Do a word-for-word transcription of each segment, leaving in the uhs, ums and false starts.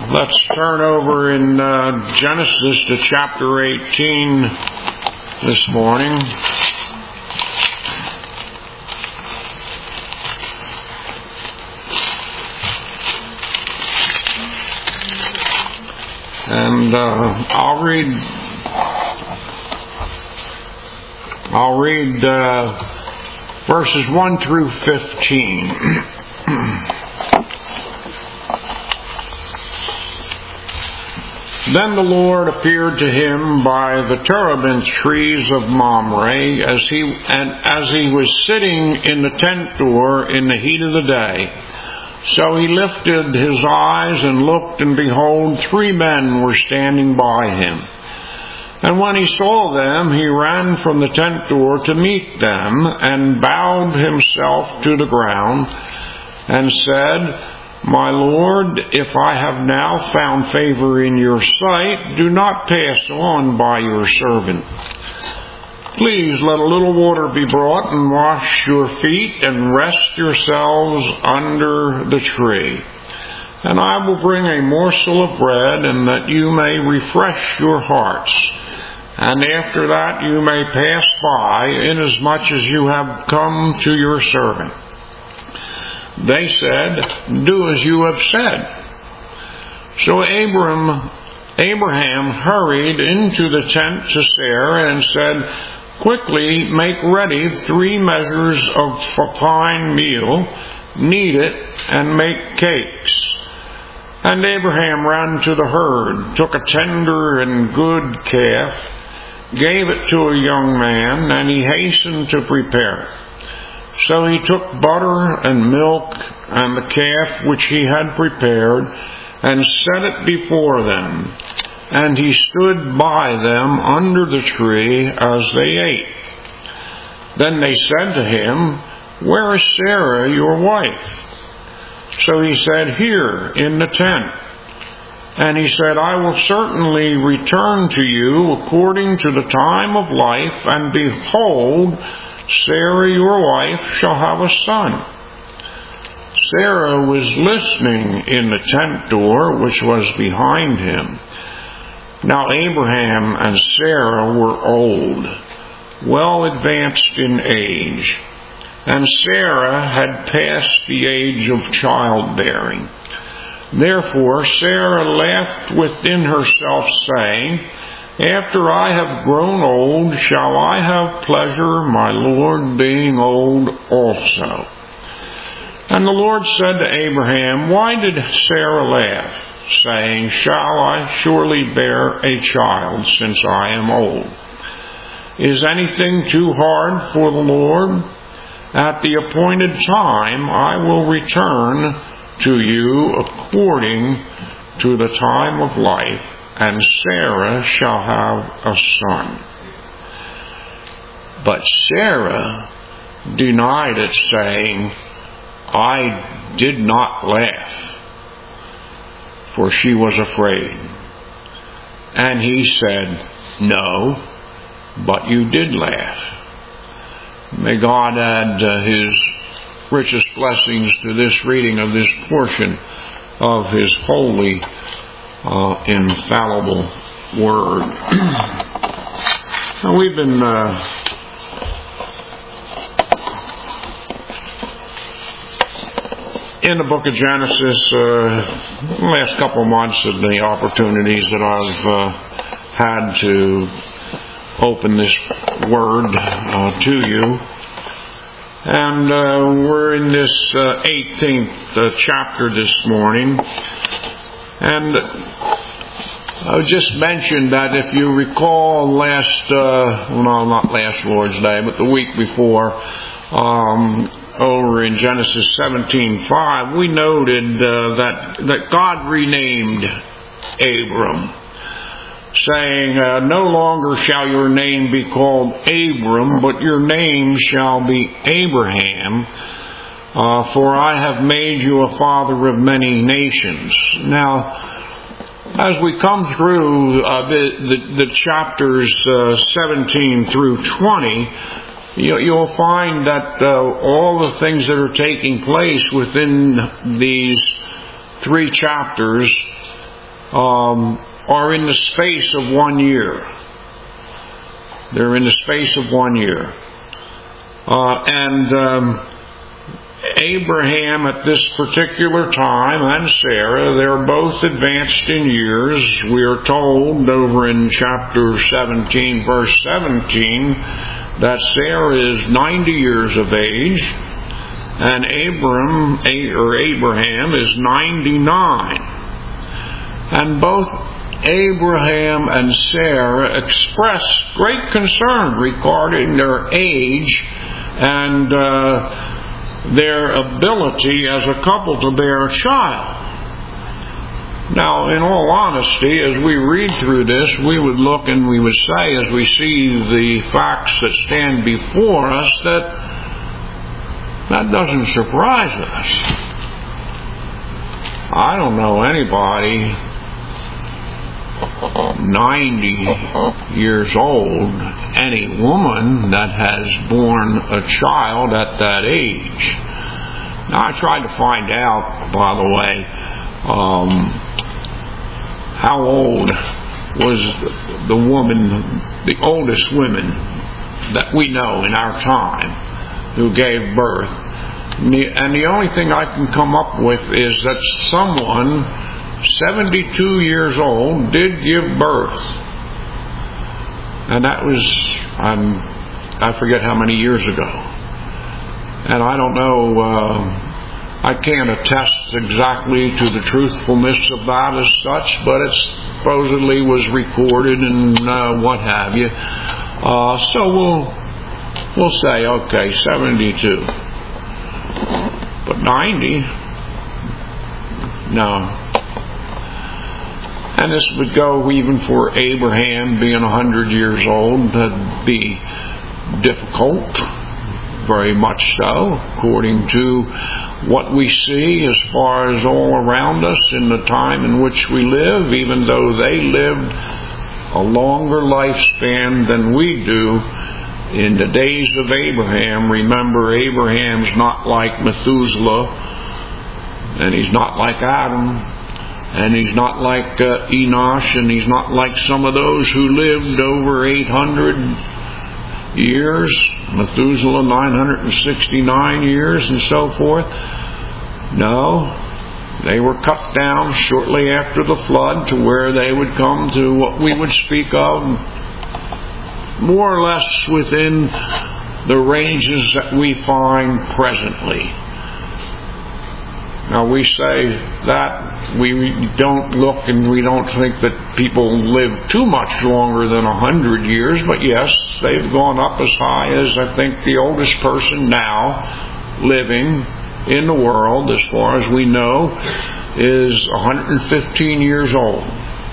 Let's turn over in uh, Genesis to chapter eighteen this morning. And uh, I'll read I'll read uh, verses one through fifteen. Then the Lord appeared to him by the terebinth trees of Mamre as he and as he was sitting in the tent door in the heat of the day. So he lifted his eyes and looked, and behold, three men were standing by him. And when he saw them, he ran from the tent door to meet them, and bowed himself to the ground, and said, My Lord, if I have now found favor in your sight, do not pass on by your servant. Please let a little water be brought, and wash your feet, and rest yourselves under the tree. And I will bring a morsel of bread, and that you may refresh your hearts. And after that you may pass by, inasmuch as you have come to your servant. They said, Do as you have said. So Abram, Abraham hurried into the tent to Sarah and said, Quickly make ready three measures of fine meal, knead it, and make cakes. And Abraham ran to the herd, took a tender and good calf, gave it to a young man, and he hastened to prepare it. So he took butter and milk and the calf which he had prepared, and set it before them. And he stood by them under the tree as they ate. Then they said to him, Where is Sarah, your wife? So he said, Here, in the tent. And he said, I will certainly return to you according to the time of life, and behold, Sarah, your wife, shall have a son. Sarah was listening in the tent door, which was behind him. Now Abraham and Sarah were old, well advanced in age, and Sarah had passed the age of childbearing. Therefore Sarah laughed within herself, saying, After I have grown old, shall I have pleasure, my Lord being old also? And the Lord said to Abraham, Why did Sarah laugh, saying, Shall I surely bear a child, since I am old? Is anything too hard for the Lord? At the appointed time I will return to you according to the time of life, and Sarah shall have a son. But Sarah denied it, saying, I did not laugh, for she was afraid. And he said, No, but you did laugh. May God add uh, His richest blessings to this reading of this portion of His holy, uh, infallible Word. Now we've been uh, in the book of Genesis, uh, the last couple of months of the opportunities that I've uh, had to open this Word uh, to you. And uh, we're in this uh, eighteenth uh, chapter this morning. And I just mentioned that if you recall last, uh, well, no, not last Lord's Day, but the week before, um, over in Genesis seventeen five, we noted uh, that, that God renamed Abram, saying, uh, No longer shall your name be called Abram, but your name shall be Abraham, uh, for I have made you a father of many nations. Now, as we come through uh, the, the, the chapters uh, seventeen through twenty, you'll find that uh, all the things that are taking place within these three chapters um, are in the space of one year. They're in the space of one year. Uh, and um, Abraham at this particular time and Sarah, they're both advanced in years. We are told over in chapter seventeen, verse seventeen, that Sarah is ninety years of age, and Abram, or Abraham is ninety-nine. And both Abraham and Sarah express great concern regarding their age and uh, their ability as a couple to bear a child. Now, in all honesty, as we read through this, we would look and we would say, as we see the facts that stand before us, that that doesn't surprise us. I don't know anybody ninety years old, any woman that has born a child at that age. Now, I tried to find out, by the way, um, how old was the woman, the oldest woman that we know in our time who gave birth. And the, and the only thing I can come up with is that someone seventy-two years old did give birth. And that was, um, I forget how many years ago. And I don't know, uh, I can't attest exactly to the truthfulness of that as such, but it supposedly was recorded and uh, what have you. Uh, so we'll, we'll say, okay, seventy-two. But ninety? No. And this would go even for Abraham being one hundred years old. That'd be difficult, very much so, according to what we see as far as all around us in the time in which we live, even though they lived a longer lifespan than we do. In the days of Abraham, remember, Abraham's not like Methuselah, and he's not like Adam, and he's not like uh, Enosh, and he's not like some of those who lived over eight hundred years, Methuselah nine hundred sixty-nine years, and so forth. No, they were cut down shortly after the flood to where they would come to what we would speak of more or less within the ranges that we find presently. Now, we say that we don't look and we don't think that people live too much longer than a hundred years, but yes, they've gone up as high as, I think, the oldest person now living in the world, as far as we know, is one hundred fifteen years old.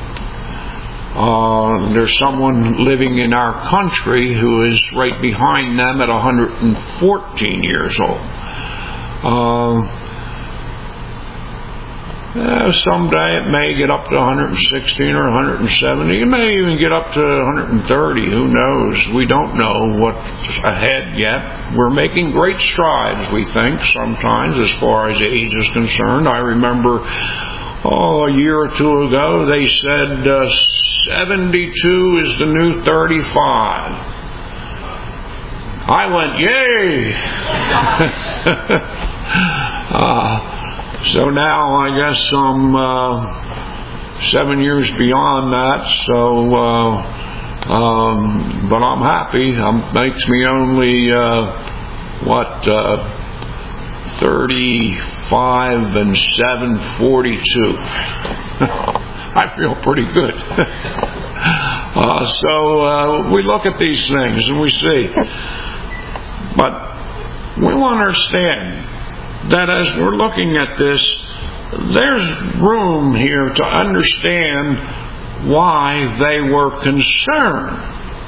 Uh, there's someone living in our country who is right behind them at one hundred fourteen years old. Uh, Uh, someday it may get up to one hundred sixteen or one hundred seventy. It may even get up to one hundred thirty. Who knows? We don't know what's ahead yet. We're making great strides, we think, sometimes, as far as age is concerned. I remember, oh, a year or two ago, they said uh, seventy-two is the new thirty-five. I went, yay! uh, So now I guess I'm uh, seven years beyond that. So, uh, um, but I'm happy. It makes me only uh, what uh, thirty-five and seven, forty-two. I feel pretty good. uh, so uh, we look at these things and we see, but we want to understand that as we're looking at this, there's room here to understand why they were concerned.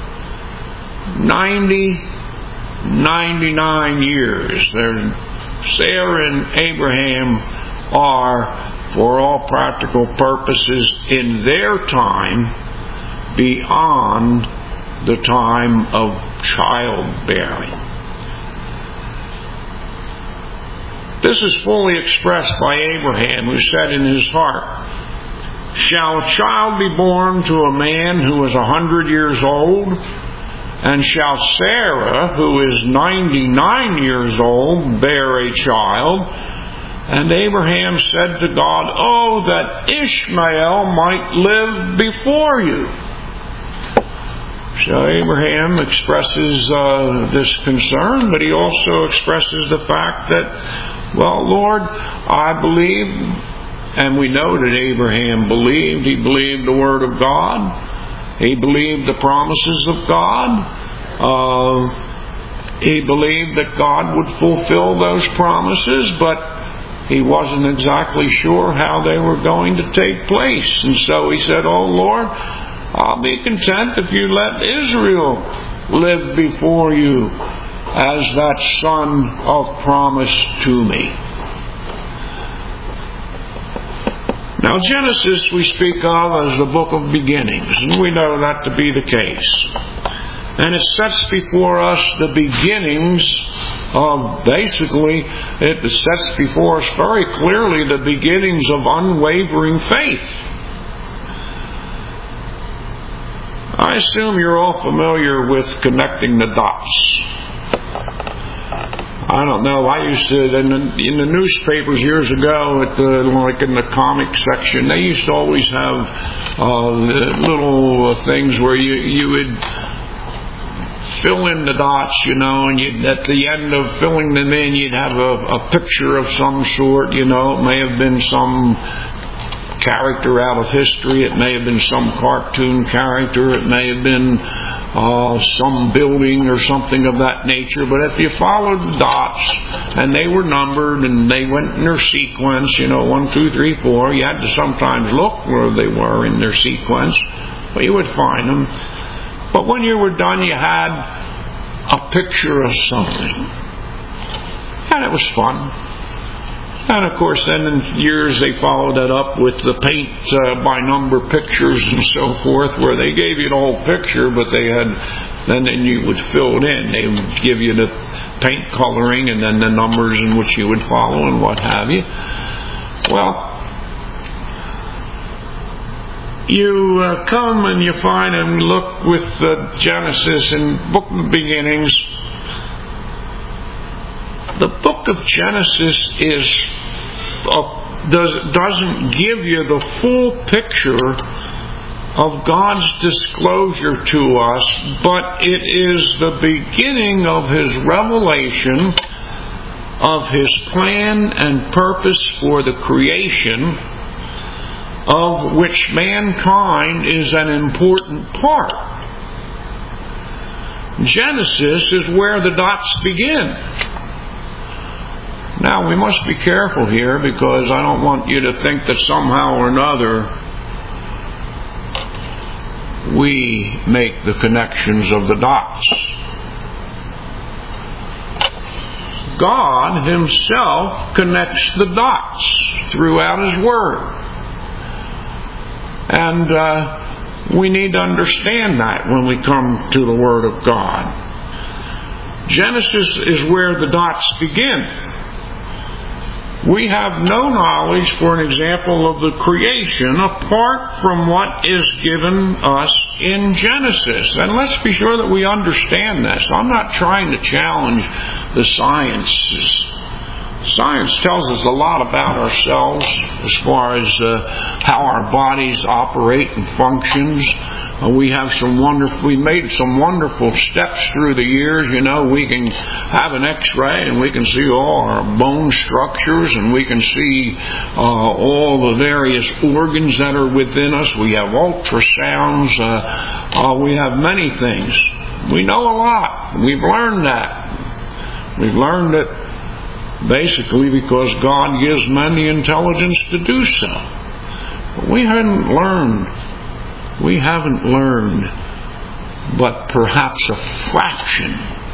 ninety, ninety-nine years. There's, Sarah and Abraham are, for all practical purposes, in their time, beyond the time of childbearing. This is fully expressed by Abraham, who said in his heart, shall a child be born to a man who is a hundred years old? And shall Sarah, who is ninety-nine years old, bear a child? And Abraham said to God, Oh, that Ishmael might live before you. So Abraham expresses uh, this concern, but he also expresses the fact that, well, Lord, I believe. And we know that Abraham believed. He believed the Word of God. He believed the promises of God. Uh, he believed that God would fulfill those promises, but he wasn't exactly sure how they were going to take place. And so he said, Oh Lord, I'll be content if you let Israel live before you as that son of promise to me. Now, Genesis we speak of as the book of beginnings, and we know that to be the case. And it sets before us the beginnings of, basically, it sets before us very clearly the beginnings of unwavering faith. I assume you're all familiar with connecting the dots. I don't know. I used to, in the, in the newspapers years ago, at the, like in the comic section, they used to always have uh, little things where you you would fill in the dots, you know, and you'd, at the end of filling them in, you'd have a, a picture of some sort. You know, it may have been some character out of history. It may have been some cartoon character. It may have been uh, some building or something of that nature. But if you followed the dots, and they were numbered, and they went in their sequence, you know, one, two, three, four, you had to sometimes look where they were in their sequence, but you would find them. But when you were done, you had a picture of something. And it was fun. And of course, then in years they followed that up with the paint uh, by number pictures and so forth, where they gave you the whole picture, but they had, then, then you would fill it in. They would give you the paint coloring and then the numbers in which you would follow and what have you. Well, you uh, come and you find and look with uh, Genesis and Book of Beginnings. The book of Genesis is uh, does, doesn't give you the full picture of God's disclosure to us, but it is the beginning of His revelation of His plan and purpose for the creation, of which mankind is an important part. Genesis is where the dots begin. Now, we must be careful here, because I don't want you to think that somehow or another we make the connections of the dots. God Himself connects the dots throughout His Word. And uh, we need to understand that when we come to the Word of God. Genesis is where the dots begin. We have no knowledge, for an example, of the creation apart from what is given us in Genesis. And let's be sure that we understand this. I'm not trying to challenge the sciences. Science tells us a lot about ourselves as far as uh, how our bodies operate and functions. Uh, we have some wonderful, we made some wonderful steps through the years. You know, we can have an X-ray and we can see all our bone structures, and we can see uh, all the various organs that are within us. We have ultrasounds. Uh, uh, we have many things. We know a lot. We've learned that. We've learned it basically because God gives men the intelligence to do so. But we haven't learned. We haven't learned but perhaps a fraction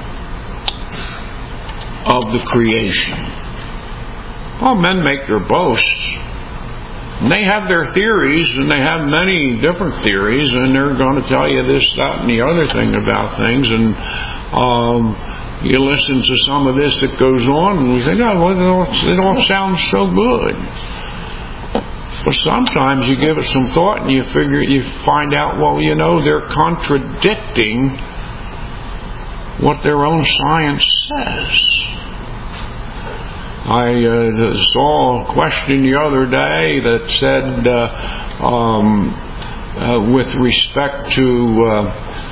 of the creation. Well, men make their boasts. And they have their theories, and they have many different theories, and they're going to tell you this, that, and the other thing about things. And um, you listen to some of this that goes on, and we think, oh, well, it all, it all sounds so good. But sometimes you give it some thought and you figure, you find out, well, you know, they're contradicting what their own science says. I uh, saw a question the other day that said, uh, um, uh, with respect to uh,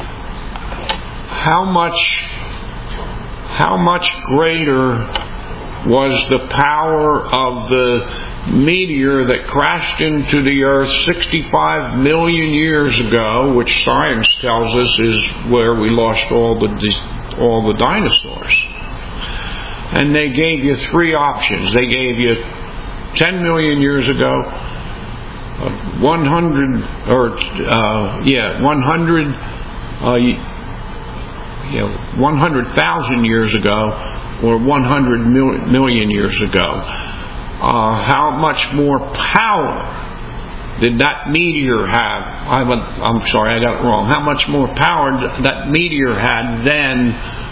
how much, how much greater was the power of the meteor that crashed into the earth sixty-five million years ago, which science tells us is where we lost all the all the dinosaurs. And they gave you three options. They gave you ten million years ago, uh, one hundred or uh, yeah, one hundred uh, yeah, one hundred thousand years ago, or one hundred million years ago. Uh, how much more power did that meteor have? I'm, I'm sorry, I got it wrong. How much more power that meteor had than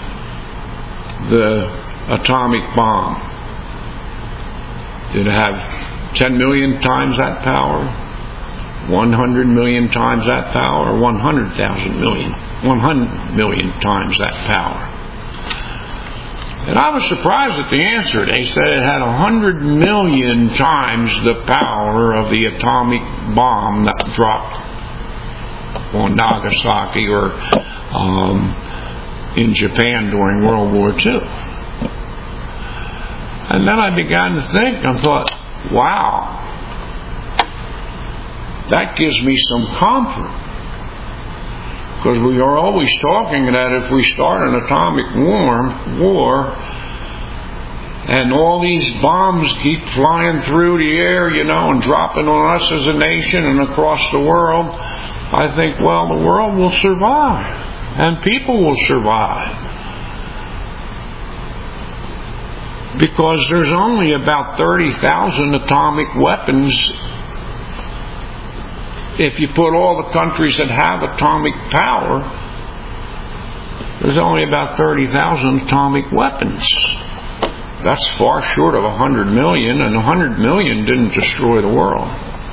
the atomic bomb? Did it have ten million times that power? one hundred million times that power? Or one hundred thousand million? one hundred million times that power? And I was surprised at the answer. They said it had one hundred million times the power of the atomic bomb that dropped on Nagasaki or um, in Japan during World War Two. And then I began to think, I thought, wow, that gives me some comfort. Because we are always talking that if we start an atomic war, war, and all these bombs keep flying through the air, you know, and dropping on us as a nation and across the world, I think, well, the world will survive. And people will survive. Because there's only about thirty thousand atomic weapons. If you put all the countries that have atomic power, there's only about thirty thousand atomic weapons. That's far short of one hundred million, and one hundred million didn't destroy the world.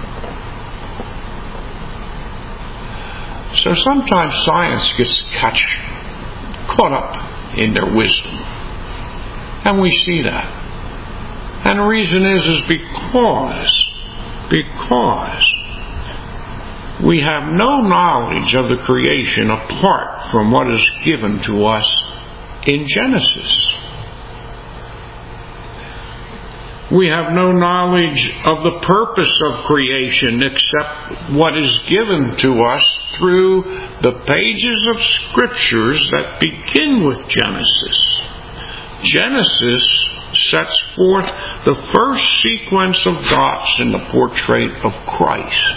So sometimes science gets catch, caught up in their wisdom. And we see that. And the reason is, is because, because we have no knowledge of the creation apart from what is given to us in Genesis. We have no knowledge of the purpose of creation except what is given to us through the pages of Scriptures that begin with Genesis. Genesis sets forth the first sequence of dots in the portrait of Christ,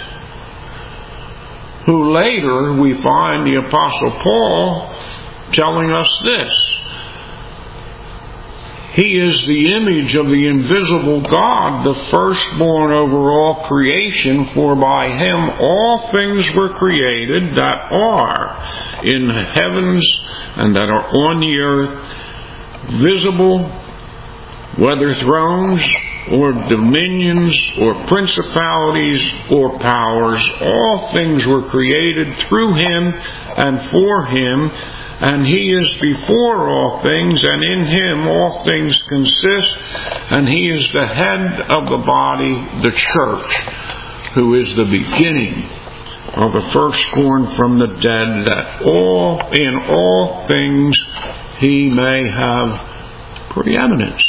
who later we find the Apostle Paul telling us this. He is the image of the invisible God, the firstborn over all creation, for by Him all things were created that are in the heavens and that are on the earth, visible, whether thrones or dominions or principalities or powers. All things were created through Him and for Him, and He is before all things, and in Him all things consist, and He is the head of the body, the church, who is the beginning of the firstborn from the dead, that all in all things He may have preeminence.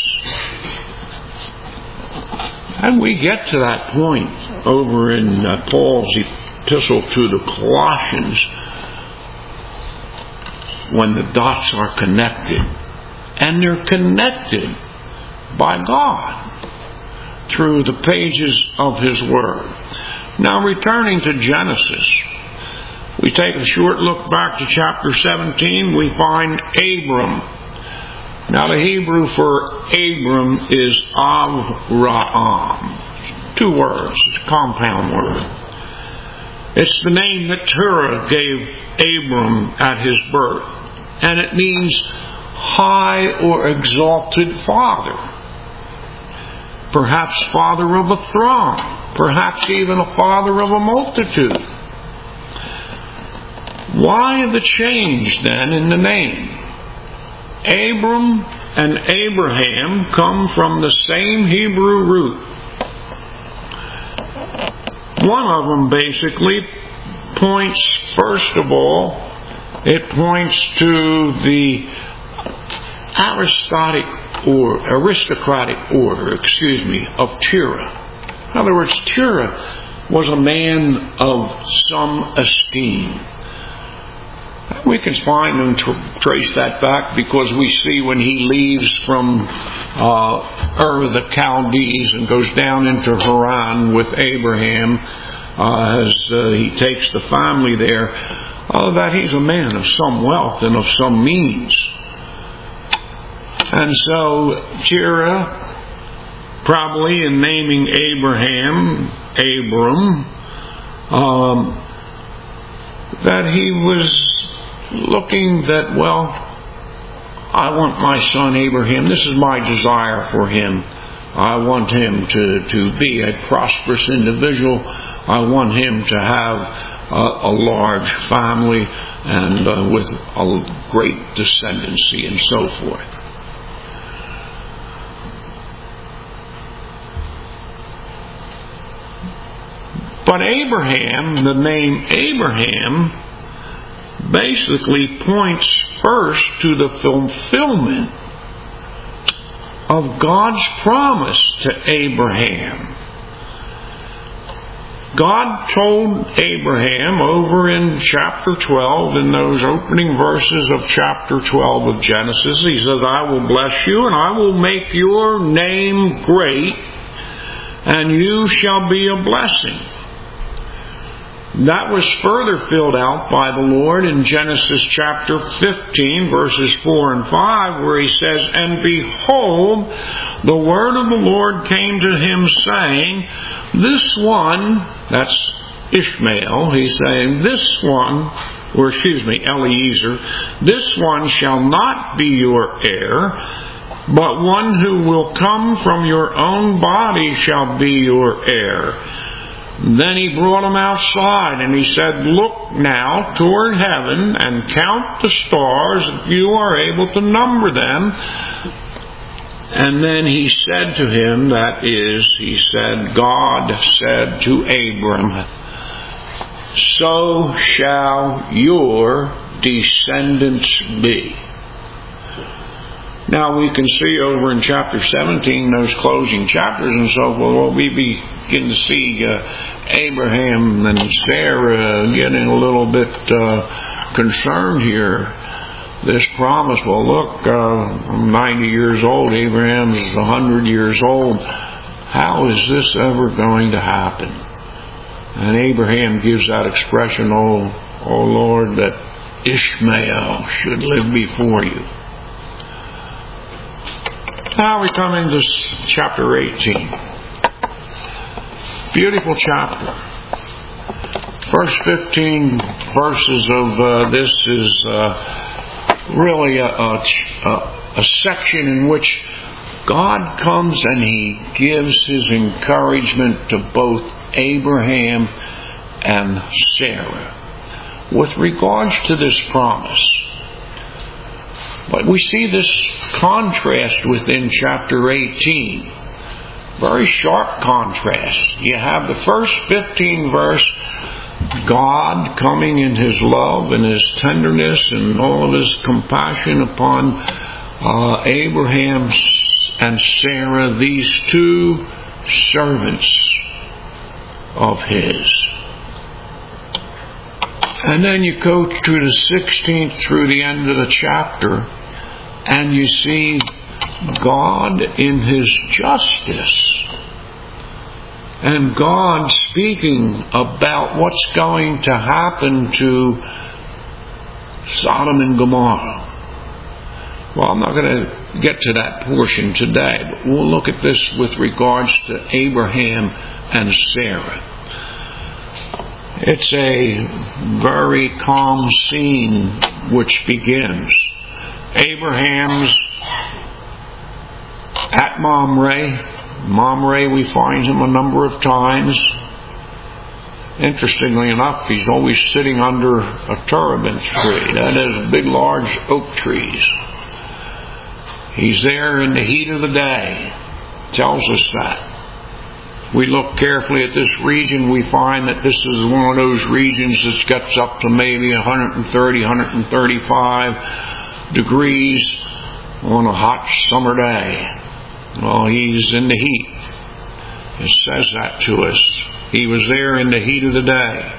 And we get to that point over in uh, Paul's epistle to the Colossians, when the dots are connected. And they're connected by God through the pages of His Word. Now, returning to Genesis, we take a short look back to chapter seventeen. We find Abram. Now, the Hebrew for Abram is Avraham. Two words. It's a compound word. It's the name that Terah gave Abram at his birth. And it means high or exalted father. Perhaps father of a throne. perhaps even a father of a multitude. Why the change then in the name? Abram and Abraham come from the same Hebrew root. One of them basically points, first of all, it points to the aristocratic or aristocratic order, excuse me, of Terah. In other words, Terah was a man of some esteem. We can find and tra- trace that back because we see when he leaves from uh, Ur of the Chaldees and goes down into Haran with Abraham uh, as uh, he takes the family there, uh, that he's a man of some wealth and of some means. And so Terah, probably in naming Abraham, Abram, um, that he was looking that, well, I want my son Abraham, this is my desire for him. I want him to, to be a prosperous individual. I want him to have a, a large family and uh, with a great descendancy and so forth. But Abraham, the name Abraham, basically points first to the fulfillment of God's promise to Abraham. God told Abraham over in chapter twelve, in those opening verses of chapter twelve of Genesis, he says, I will bless you and I will make your name great and you shall be a blessing. That was further filled out by the Lord in Genesis chapter fifteen, verses four and five, where he says, And behold, the word of the Lord came to him, saying, This one, that's Ishmael, he's saying, This one, or excuse me, Eliezer, this one shall not be your heir, but one who will come from your own body shall be your heir. Then he brought him outside and he said, Look now toward heaven and count the stars if you are able to number them. And then he said to him, that is, he said, God said to Abram, So shall your descendants be. Now we can see over in chapter seventeen, those closing chapters and so forth, well, we begin to see uh, Abraham and Sarah getting a little bit uh, concerned here. This promise, well look, uh, I'm ninety years old, Abraham's one hundred years old. How is this ever going to happen? And Abraham gives that expression, oh, oh Lord, that Ishmael should live before you. Now we come into chapter eighteen. Beautiful chapter. First fifteen verses of uh, this is uh, really a, a, a section in which God comes and He gives His encouragement to both Abraham and Sarah with regards to this promise. But we see this contrast within chapter eighteen. Very sharp contrast. You have the first fifteen verse, God coming in His love and His tenderness and all of His compassion upon uh, Abraham and Sarah, these two servants of His. And then you go to the sixteenth through the end of the chapter, and you see God in His justice, and God speaking about what's going to happen to Sodom and Gomorrah. Well, I'm not going to get to that portion today, but we'll look at this with regards to Abraham and Sarah. It's a very calm scene which begins. Abraham's at Mamre, Mamre, we find him a number of times. Interestingly enough, he's always sitting under a terebinth tree. That is, big, large oak trees. He's there in the heat of the day. Tells us that. We look carefully at this region, we find that this is one of those regions that gets up to maybe one thirty, one thirty-five degrees on a hot summer day. Well, he's in the heat. It says that to us. He was there in the heat of the day.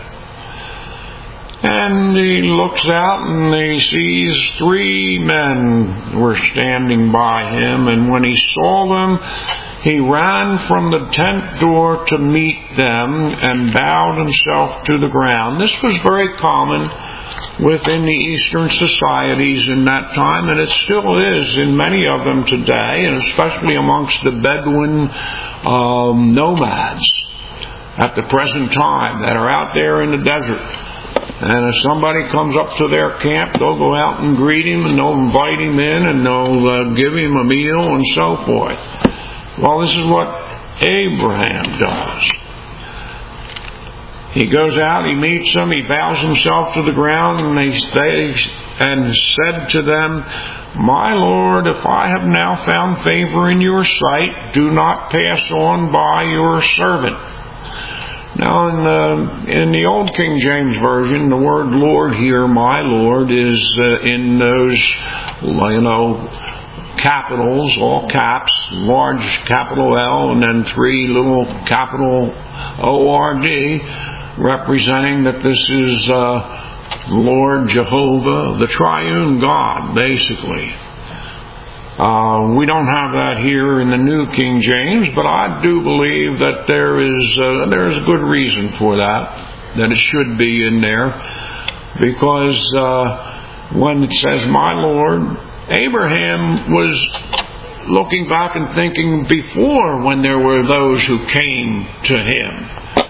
And he looks out and he sees three men were standing by him. And when he saw them, he ran from the tent door to meet them and bowed himself to the ground. This was very common within the Eastern societies in that time, and it still is in many of them today, and especially amongst the Bedouin um, nomads at the present time that are out there in the desert. And if somebody comes up to their camp, they'll go out and greet him, and they'll invite him in, and they'll uh, give him a meal and so forth. Well, this is what Abraham does. He goes out, he meets them, he bows himself to the ground, and they stay, and said to them, "My Lord, if I have now found favor in your sight, do not pass on by your servant." Now, in the, in the Old King James Version, the word Lord here, my Lord, is uh, in those, you know, capitals, all caps, large capital L, and then three little capital O R D, representing that this is uh, Lord Jehovah, the triune God, basically. Uh, we don't have that here in the New King James, but I do believe that there is uh, there is a good reason for that, that it should be in there, because uh, when it says "my Lord," Abraham was looking back and thinking before, when there were those who came to him.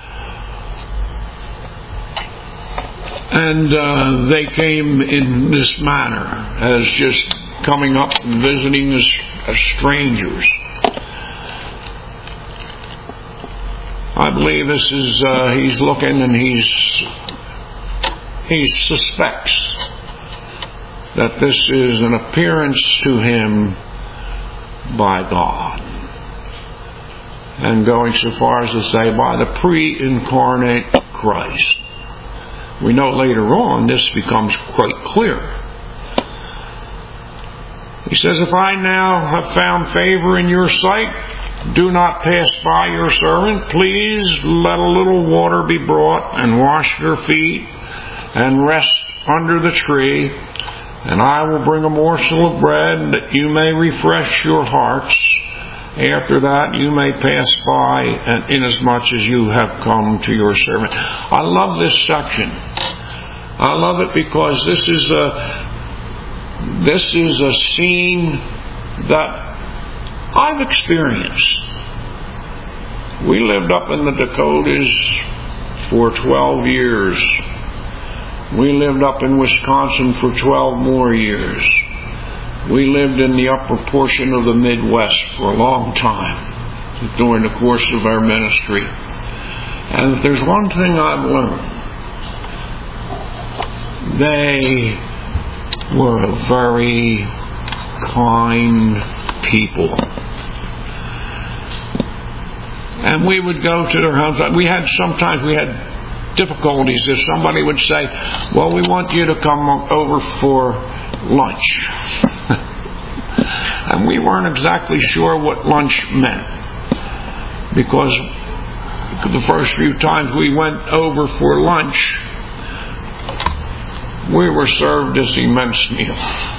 And uh, they came in this manner, as just coming up and visiting as, as strangers. I believe this is, uh, he's looking and he's, he suspects that this is an appearance to him by God. And going so far as to say, by the pre-incarnate Christ. We know later on this becomes quite clear. He says, "If I now have found favor in your sight, do not pass by your servant. Please let a little water be brought, and wash your feet, and rest under the tree. And I will bring a morsel of bread, that you may refresh your hearts. After that you may pass by, and inasmuch as you have come to your servant." I love this section. I love it because this is a this is a scene that I've experienced. We lived up in the Dakotas for twelve years. We lived up in Wisconsin for twelve more years. We lived in the upper portion of the Midwest for a long time during the course of our ministry. And if there's one thing I've learned, they were very kind people. And we would go to their homes. We had, sometimes we had difficulties if somebody would say, "Well, we want you to come over for lunch." And we weren't exactly sure what lunch meant, because the first few times we went over for lunch, we were served this immense meal.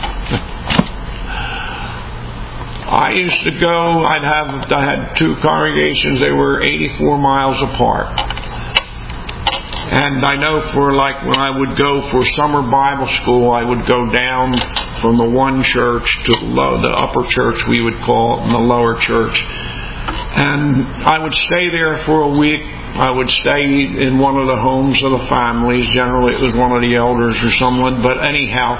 I used to go, I'd have, I had two congregations, they were eighty-four miles apart. And I know for like when I would go for summer Bible school, I would go down from the one church to the, low, the upper church, we would call it, and the lower church. And I would stay there for a week. I would stay in one of the homes of the families. Generally it was one of the elders or someone. But anyhow,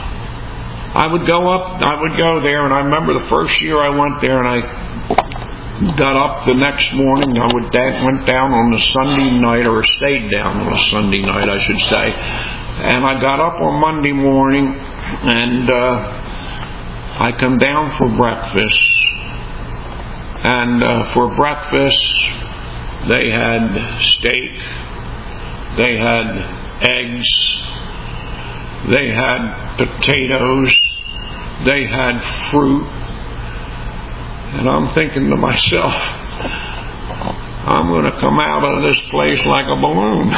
I would go up, I would go there, and I remember the first year I went there, and I got up the next morning. I would da- went down on a Sunday night, or stayed down on a Sunday night, I should say. And I got up on Monday morning, and uh, I come down for breakfast. And uh, for breakfast, they had steak, they had eggs, they had potatoes, they had fruit. And I'm thinking to myself, I'm going to come out of this place like a balloon.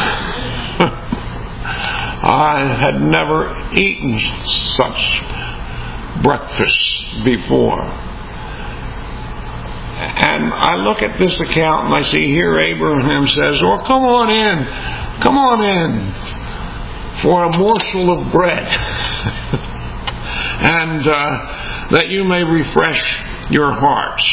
I had never eaten such breakfast before. And I look at this account and I see here Abraham says, well, come on in, come on in for a morsel of bread. and uh, that you may refresh your hearts.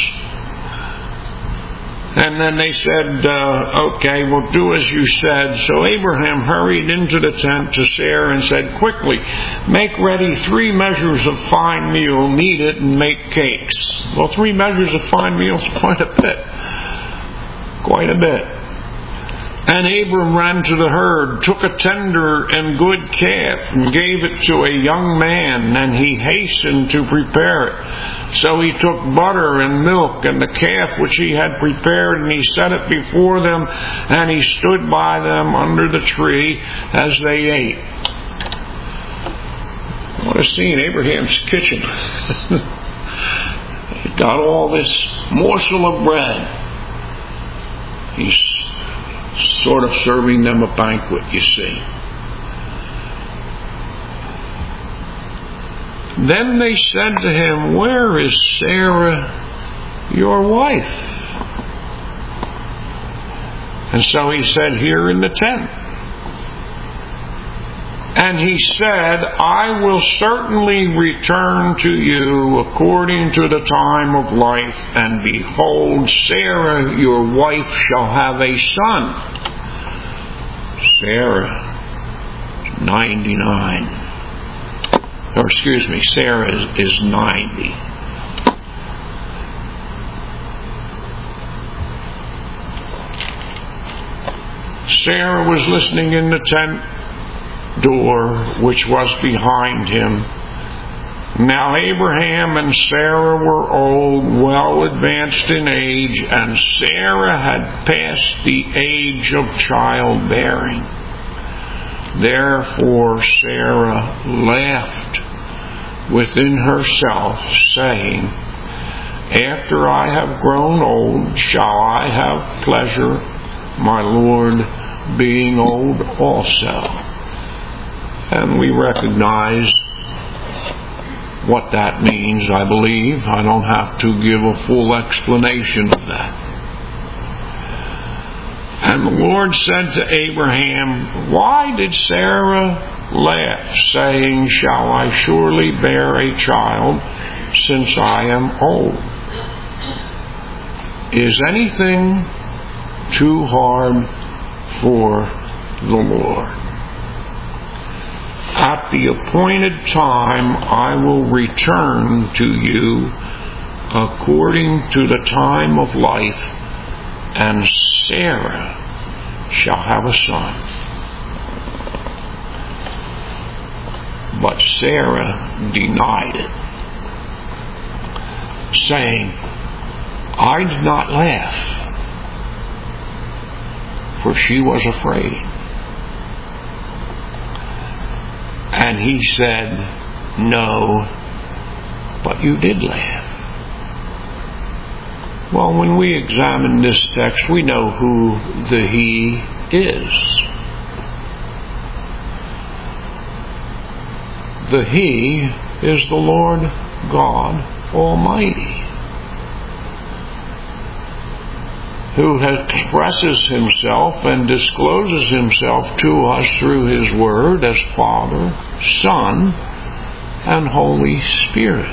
And then they said, uh, okay, we'll do as you said. So Abraham hurried into the tent to Sarah and said, quickly, make ready three measures of fine meal, knead it, and make cakes. Well, three measures of fine meal is quite a bit. Quite a bit. And Abram ran to the herd, took a tender and good calf, and gave it to a young man, and he hastened to prepare it. So he took butter and milk and the calf which he had prepared, and he set it before them, and he stood by them under the tree as they ate. What a scene, Abraham's kitchen. He's got all this morsel of bread. He's sort of serving them a banquet, you see. Then they said to him, where is Sarah, your wife? And so he said, here in the tent. And he said, I will certainly return to you according to the time of life, and behold, Sarah, your wife, shall have a son. Sarah is ninety-nine. Or excuse me, Sarah is, is ninety. Sarah was listening in the tent door which was behind him. Now Abraham and Sarah were old, well advanced in age, and Sarah had passed the age of childbearing. Therefore Sarah laughed within herself, saying, after I have grown old, shall I have pleasure, my Lord being old also? And we recognize what that means, I believe. I don't have to give a full explanation of that. And the Lord said to Abraham, why did Sarah laugh, saying, shall I surely bear a child, since I am old? Is anything too hard for the Lord? At the appointed time I will return to you according to the time of life, and Sarah shall have a son. But Sarah denied it, saying, I did not laugh, for she was afraid. And he said, no, but you did laugh. Well, when we examine this text, we know who the he is. The he is the Lord God Almighty, who expresses himself and discloses himself to us through his word as Father, Son, and Holy Spirit.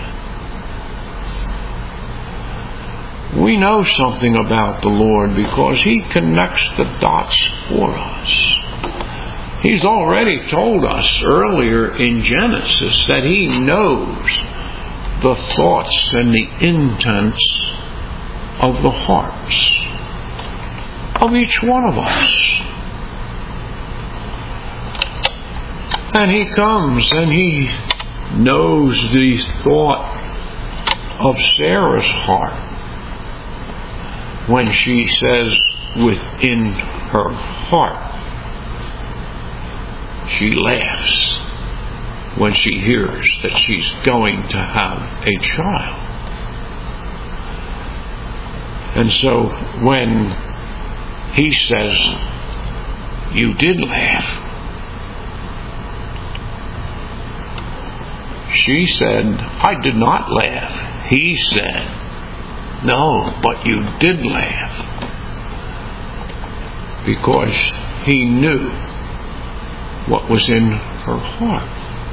We know something about the Lord because he connects the dots for us. He's already told us earlier in Genesis that he knows the thoughts and the intents of the hearts of each one of us. And He comes and He knows the thought of Sarah's heart when she says within her heart, she laughs when she hears that she's going to have a child. And so when He says, you did laugh, she said, I did not laugh. He said, no, but you did laugh. Because He knew what was in her heart.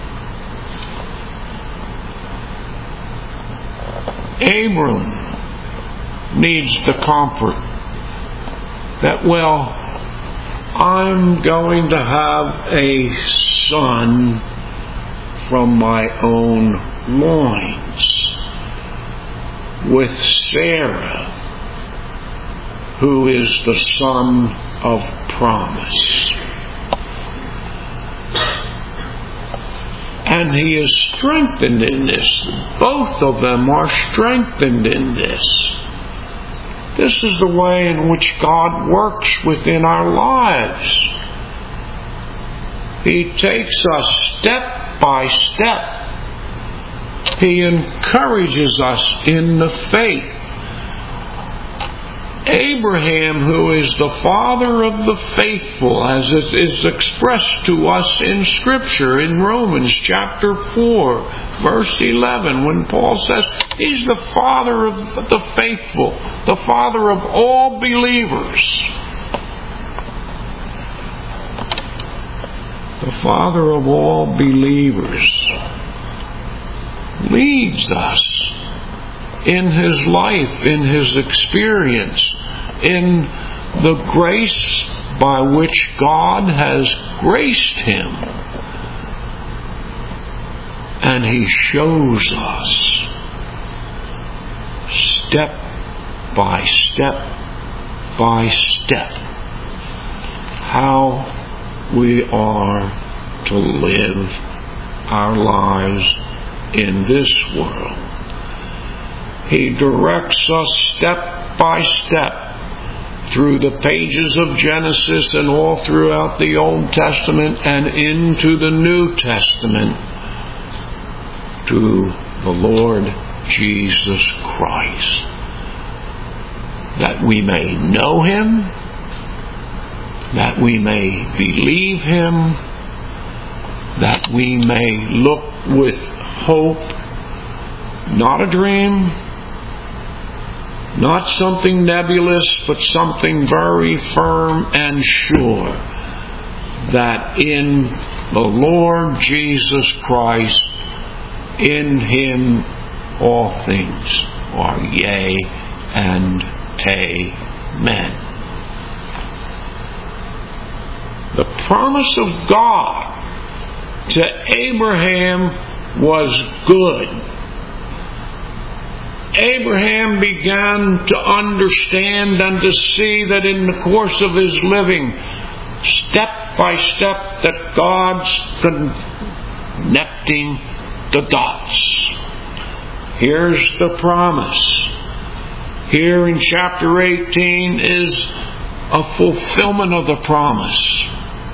Abram needs the comfort that, well, I'm going to have a son from my own loins with Sarah, who is the son of promise. And he is strengthened in this. Both of them are strengthened in this. This is the way in which God works within our lives. He takes us step by step. He encourages us in the faith. Abraham, who is the father of the faithful, as it is expressed to us in Scripture in Romans chapter four, verse eleven, when Paul says he's the father of the faithful, the father of all believers. The father of all believers leads us in his life, in his experience, in the grace by which God has graced him. And he shows us step by step by step how we are to live our lives in this world. He directs us step by step through the pages of Genesis and all throughout the Old Testament and into the New Testament to the Lord Jesus Christ, that we may know Him, that we may believe Him, that we may look with hope, not a dream, not something nebulous, but something very firm and sure, that in the Lord Jesus Christ, in Him all things are yea and amen. The promise of God to Abraham was good. Abraham began to understand and to see that in the course of his living, step by step, that God's connecting the dots. Here's the promise. Here in chapter eighteen is a fulfillment of the promise.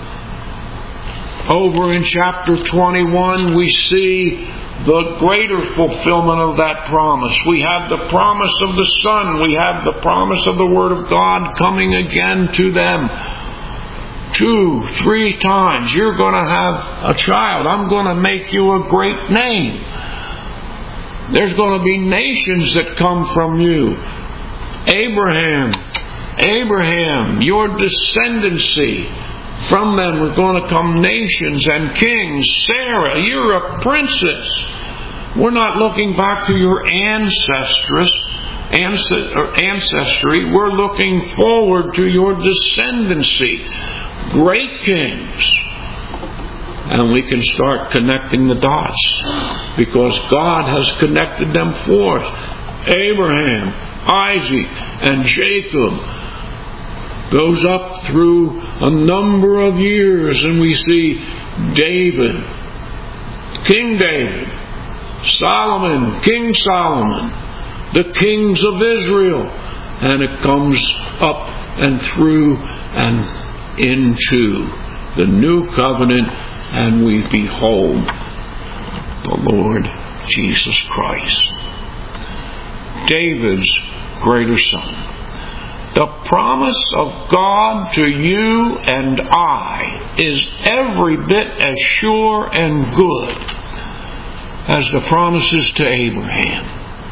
Over in chapter twenty-one, we see the greater fulfillment of that promise. We have the promise of the Son. We have the promise of the Word of God coming again to them. Two, three times. You're going to have a child. I'm going to make you a great name. There's going to be nations that come from you. Abraham, Abraham, your descendancy. From them are going to come nations and kings. Sarah, you're a princess. We're not looking back to your ancestress, ancestry. We're looking forward to your descendancy. Great kings. And we can start connecting the dots because God has connected them forth. Abraham, Isaac, and Jacob. Goes up through a number of years, and we see David, King David, Solomon, King Solomon, the kings of Israel, and it comes up and through and into the new covenant, and we behold the Lord Jesus Christ, David's greater son. The promise of God to you and I is every bit as sure and good as the promises to Abraham.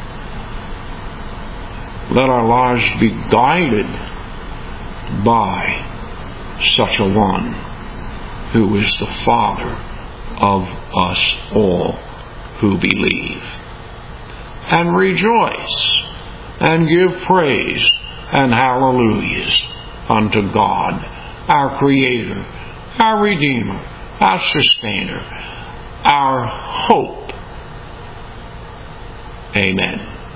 Let our lives be guided by such a one who is the Father of us all who believe. And rejoice and give praise and hallelujahs unto God, our Creator, our Redeemer, our Sustainer, our hope. Amen.